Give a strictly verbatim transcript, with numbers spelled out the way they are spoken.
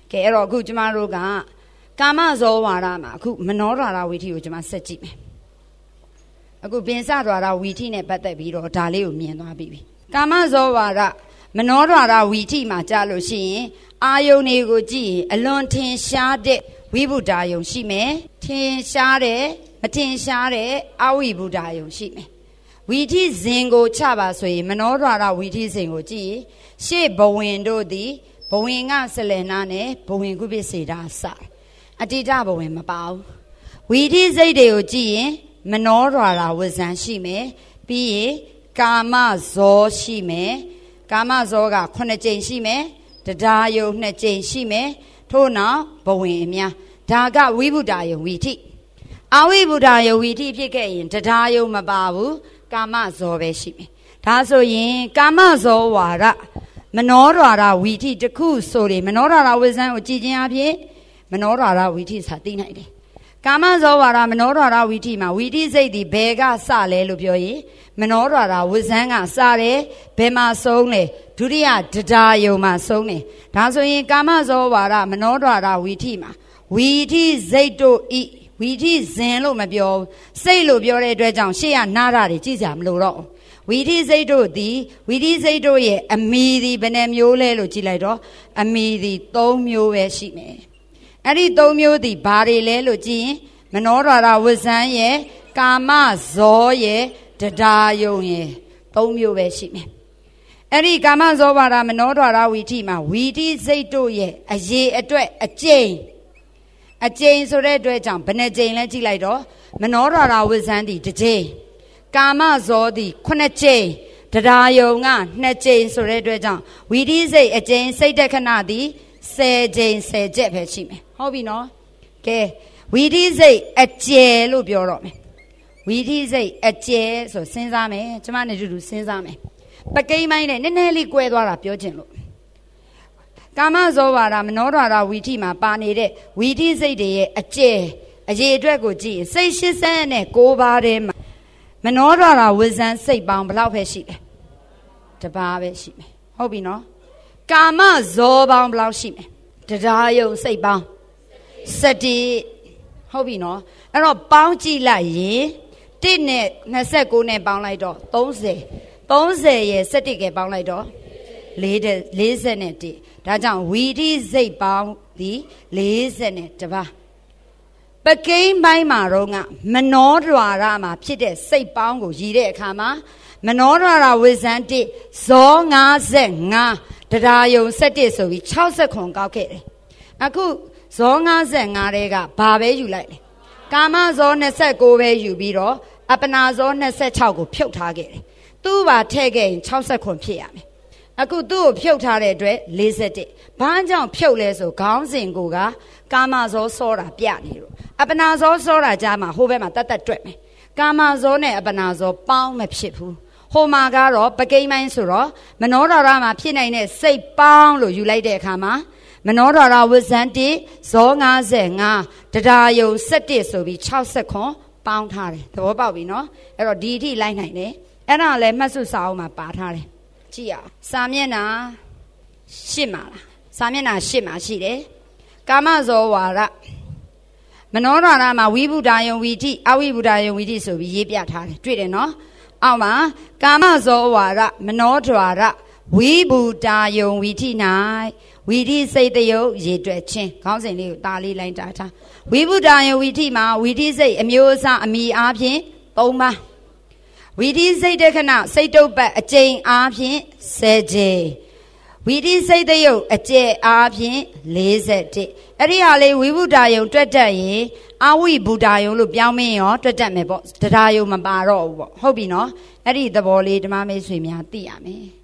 ကဲအဲ့တော့အခုကျမတို့ကကာမဇောဝါဒမှာအခုမနောဒွါရဝီထိကိုကျမဆက်ကြည့်မယ်အခုပင်စဒွါရဝီထိနဲ့ပတ်သက်ပြီးတော့ဒါလေးကိုမြင်သွားပြီကာမဇောဝါဒမနောဒွါရဝီထိမှာကြားလို့ရှိရင်အာယုန်တွေကိုကြည့်ရင်အလွန်ထင်ရှားတဲ့ဝိဗုဒ္ဓယုံရှိမယ်ထင်ရှားတဲ့မထင်ရှားတဲ့အဝိဗုဒ္ဓယုံရှိမယ်ဝီထိဇင်ကိုချပါဆိုရင်မနောဒွါရဝီထိဇင်ကိုကြည့်ရင်ရှေ့ဘဝင်တို့သည်ဘဝင်ကဆလနာနဲ့ဘဝင်ကုပိစေတာစအတ္တိဘဝင်မပါဘူးဝီထိစိတ်တွေကိုကြည့်ရင်မနောဒွါရဝဇံရှိမယ်ပြီးရင်ကာမဇောရှိမယ်ကာမဇောကခုနှစ်ကြိမ်ရှိမယ်တရားယုံနှစ်ကြိမ်ရှိမယ်ထို့နောက်ဘဝင်အများဒါကဝိဗုဒ္ဓယုံဝီထိအဝိဗုဒ္ဓယုံဝီထိဖြစ်ခဲ့ရင်တရားယုံမပါဘူးကာမဇောပဲရှိမယ်ဒါဆိုရင်ကာမဇောဝါဒမနောဒွါရဝီထိတစ်ခုဆိုရင်မနောဒွါရဝဇံကိုကြည်ခြင်းအဖြစ်မနောဒွါရဝီထိစာသိနိုင်တယ်ကာမဇောဝါဒမနောဒွါရဝီထိမှာဝီထိစိတ်ဒီဘယ်ကစလဲလို့ပြောရင်မနောဒွါရဝဇံကစတယ်ဘယ်မှာဆုံးလဲဒုတိယတရားယုံမှာဆုံးတယ်ဒါဆိုရင်ကာမဇောဝါဒမနောဒွါရဝီထိမှာဝီထိစိတ်တို့ဤဝီထိဇင်လို့မပြောစိတ်လို့ပြောတဲ့အတွက်ကြောင့်ရှေ့ကနာတာတွေကြည့်ကြမလို့တော့ဝီထိစိတ်တို့သည်ဝီထိစိတ်တို့ရဲ့အမီသည်ဘယ်နှမျိုးလဲလို့ကြည့်လိုက်တော့အမီသည်သုံးမျိုးပဲရှိမယ်အဲ့ဒီသုံးမျိုးသည်ဘာတွေလဲလို့ကြည့်ရင်မနောဒွါရဝဇံရဲ့ကာမဇောရဲ့တရားယုံရဲ့သုံးမျိုးပဲရှိမယ်အဲ့ဒီကာမဇောဝါဒမနောဒွါရဝီထိမှာဝီထိစိတ်တို့ရဲ့အရေးအတွက်အကျိန်အကျိန်ဆိုတဲ့အတွက်ကြောင့်ဘယ်နှကြိမ်လဲကြည့်လိုက်တော့မနောဒွါရဝဇံသည်တစ်ကြိမ်ကာမဇောသည်ခုနှစ်ကြိမ်တရားယုံကနှစ်ကြိမ်ဆိုတဲ့အတွက်ကြောင့်ဝီထိစိတ်အကျိန်စိတ်တခဏသည်ဆယ်ကြိမ်ဆယ်ချက်ပဲရှိမယ်ဟုတ်ပြီနော်ကဲဝီထိစိတ်အကျယ်လို့ပြောတော့မယ်ဝီထိစိတ်အကျယ်ဆိုစဉ်းစားမယ်ကျမနဲ့တူတူစဉ်းစားမယ်ပကိန်းပိုင်းနဲ့နည်းနည်းလေးကွဲသွားတာပြောချင်လို့ကာမဇောဝါဒမနောဒွါရဝီထိမှာပါနေတဲ့ဝီထိစိတ်တွေရဲ့အကျယ်အရေးအတွက်ကိုကြည့်စိတ်ရှစ်ဆန်းနဲ့ကိုးပါးထဲမှာမနောဒွါရဝဇံစိတ်ပေါင်းဘယ်လောက်ပဲရှိလဲတပါးပဲရှိမယ်ဟုတ်ပြီနော်ကာမဇောပေါင်းဘယ်လောက်ရှိမယ်တရားယုံစိတ်ပေါင်းစတိဟုတ်ပြီနော်အဲ့တော့ပေါင်းကြည့်လိုက်ရင်တစ်နဲ့နှစ်ဆယ့်ကိုးနဲ့ပေါင်းလိုက်တော့သုံးဆယ်သုံးဆယ်ရဲ့စတိကပေါင်းလိုက်တော့လေးဆယ်နဲ့တစ်ဒါကြောင့်ဝီထိစိတ်ပေါင်းဒီလေးဆယ်နဲ့တပါးပကိန်းပိုင်းမှာတော့ကမနောဒွါရမှာဖြစ်တဲ့စိတ်ပေါင်းကိုရည်တဲ့အခါမှာမနောဒွါရဝိဇ္ဇန်တစ်ဇောငါးဆယ့်ငါးတရားယုံဆယ့်တစ်ဆိုပြီးခြောက်ဆယ့်ခုကောက်ခဲ့တယ်အခုဇောငါးဆယ့်ငါးတွေကဘာပဲယူလိုက်လဲကာမဇောနှစ်ဆယ့်ကိုးပဲယူပြီးတော့အပနာဇောနှစ်ဆယ့်ခြောက်ကိုဖြုတ်ထားခဲ့တယ်သူ့ပါထည့်ခဲ့ရင်ခြောက်ဆယ့်ခုဖြစ်ရမယ်အခုသူ့ကိုဖြုတ်ထားတဲ့အတွက်လေးဆယ့်တစ်ဘာကြောင့်ဖြုတ်လဲဆိုခေါင်းစဉ်ကိုကကာမဇောစောတာပြနေလို့အပနာဇောစောတာကြားမှာဟိုဘက်မှာတတ်တတ်တွက်မယ်ကာမဇောနဲ့အပနာဇောပေါင်းမဖြစ်ဘူးဟိုမှာကတော့ပကိန်းပိုင်းဆိုတော့မနောဒွါရမှာဖြစ်နိုင်တဲ့စိတ်ပေါင်းလို့ယူလိုက်တဲ့အခါမှာမနောဒွါရဝဇ္ဇန်တစ်ဇောငါးဆယ့်ငါးတရားယုံဆယ့်တစ်ဆိုပြီးခြောက်ဆယ့်ခုပေါင်းထားတယ်သဘောပေါက်ပြီနော်အဲ့တော့ဒီအထိလိုက်နိုင်တယ်အဲ့ဒါလည်းမှတ်စုစာအုပ်မှာပါထားတယ်ကြည့်ရအောင်စာမျက်နှာရှစ်မှာလားစာမျက်နှာရှစ်မှာရှိတယ်ကာမဇောဝါဒမနောဒွါရမှာဝိဗုဒ္ဓယုံဝီထိအဝိဗုဒ္ဓယုံဝီထိဆိုပြီးရေးပြထားတယ်တွေ့တယ်နော်အောက်မှာကာမဇောဝါဒမနောဒွါရဝိဗုဒ္ဓယုံဝီထိ၌ဝီထိစိတ်တယုတ်ရေတွက်ချင်းခေါင်းစဉ်လေးကိုတားလေးလိုက်တာထားဝိဗုဒ္ဓယုံဝီထိမှာဝီထိစိတ်အမျိုးအစားအမီအားဖြင့်သုံးပါးဝီထိစိတ်တခဏစိတ်တုပ်ပတ်အကျိန်အားဖြင့်ဆယ်ကြိမ်ဝီထိစိတ်တယုတ်အကျဲအားဖြင့်လေးဆယ့်တစ်အဲ့ဒီဟာလေးဝိဗုဒ္ဓယုံတွက်တတ်ရင်အဝိဗုဒ္ဓယုံလို့ပြောင်းမင်းရောတွက်တတ်မယ်ပေါ့တရားယုံမပါတော့ဘူးပေါ့ဟုတ်ပြီနော်အဲ့ဒီသဘောလေးဓမ္မမိတ်ဆွေများသိရမယ်